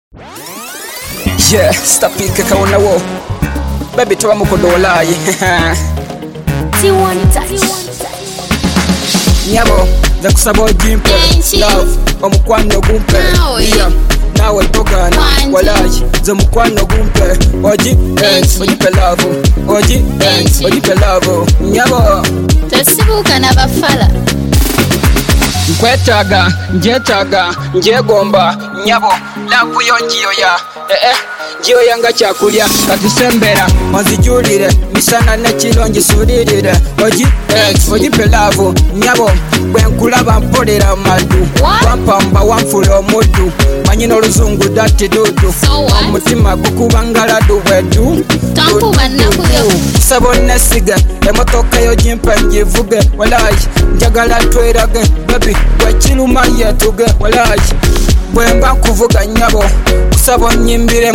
Yeah, stapike kaona wo baby toba mukodolayi nyabo zakusaba ojimpe love omukwano gumpe yeah nawe togana walayi ze mukwano gumpe oji ojipe love oji ojipe love nyabo tesibuka n'abafala nkwetaga njetaga njegomba nyabo lavuyo njiyoya njiyoya nga kyakulya katusembera onzijulire misana nekiro ngisulirire ojipe laavu nyabo bwenkulaba mpolera madu wampamba wanfula omuddu manyina oluzungu dati dudu omutima gukubangaladu bwedu sabo nesiga emotoka yo jimpa njivuge walayi njagala twerage baby wekiruma yetuge walayi bwemba nkuvuga nyabo kusaba nyimbire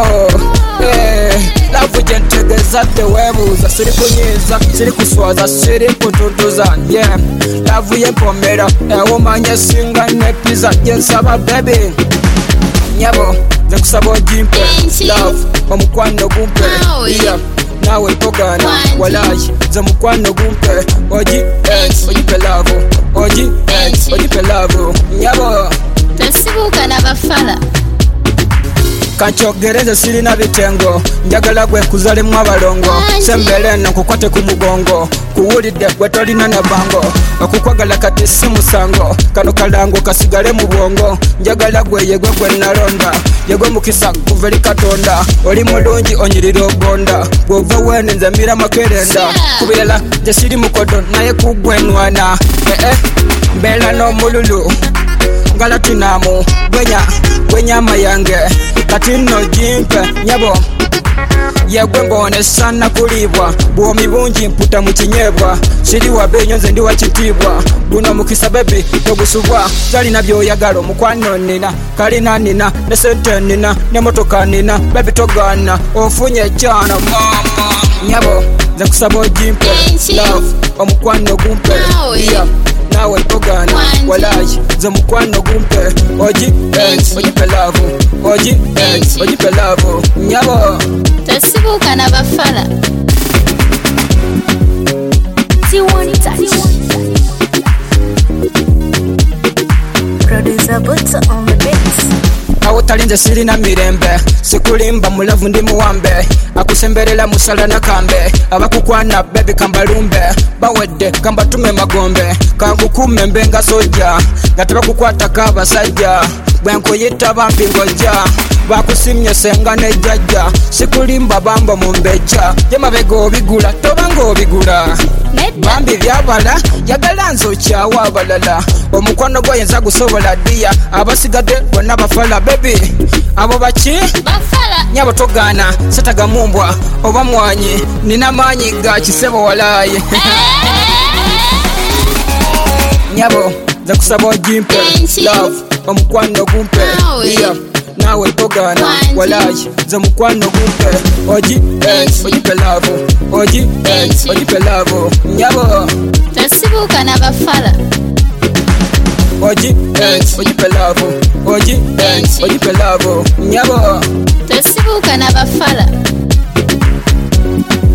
lavu jentegeza tewebuza siri kunyiza siri kuswaza siri kututuza yeah lavu yempomera ewomanye singa nepiza jensaba baby nyabo zekusaba ojimpe love omukwano gumpe yeah nawe togana walayi ze mukwano gumpe ojipe love ojipe love nyabo tesibuka n'abafala kanchogereze sirina bitengo njagala gwe kuzalemu abalongo sembere nakukwate ku mugongo kuwulidde wetolina na bango okukwagala kati si musango kano kalango kasigale mu bwongo njagala gwe yegwe gwe nalonda yegwe mukisa kuva eri katonda oli mulungi onyirira ogonda bwova wene nze mira makerenda kubirala gye siri mukodo naye kugwenwana mbeera n'omululu ngala tunamu gwenyama yange kati nno jimpe nyabo yegwe mbone sana kulibwa bwomi bungi mputa mu kinyebwa siri wabenyo nze ndi wakitiibwa guno mukisa bebi togusubwa zalina byoyagala omukwano nina kalina nina ne sente nina ne motoka nina bebi togana ofunye ekyana mama nyabo nze kusaba ojimpe love omukwano gumpe yeah nawe togana walayi ze mukwano gumpe ojipe love ojipe love nyabo tesibuka n'abafala producer Butts on the beat awo talinze sirina mirembe sikulimba mulavu ndi muwambe akusemberera musala nakambe abakukwana bebi kambalumbe bawedde kambatume magombe kangukume mbenga soja nga tebakukwatako abasajja bwenkuyita bambi ngojja bakusimye senga nejjajja sikulimba bamba mu mbejja yemabega obigula tobanga obigula bambi byabala yagala nzokyawa abalala omukwano gwoyinza gusobola ddiya abasigadde bonna bafala bebi abo baki bafala nyabo togana setagamumbwa oba mwanyi nina maanyi ga kisebo walayi nyabo zekusaba ojimpe love omukwano gumpe yeah nawe togana walayi ze mukwano gumpe ojipe love ojipe love nyabo tesibuka n'abafala ojipe love ojipe love nyabo tesibuka n'abafala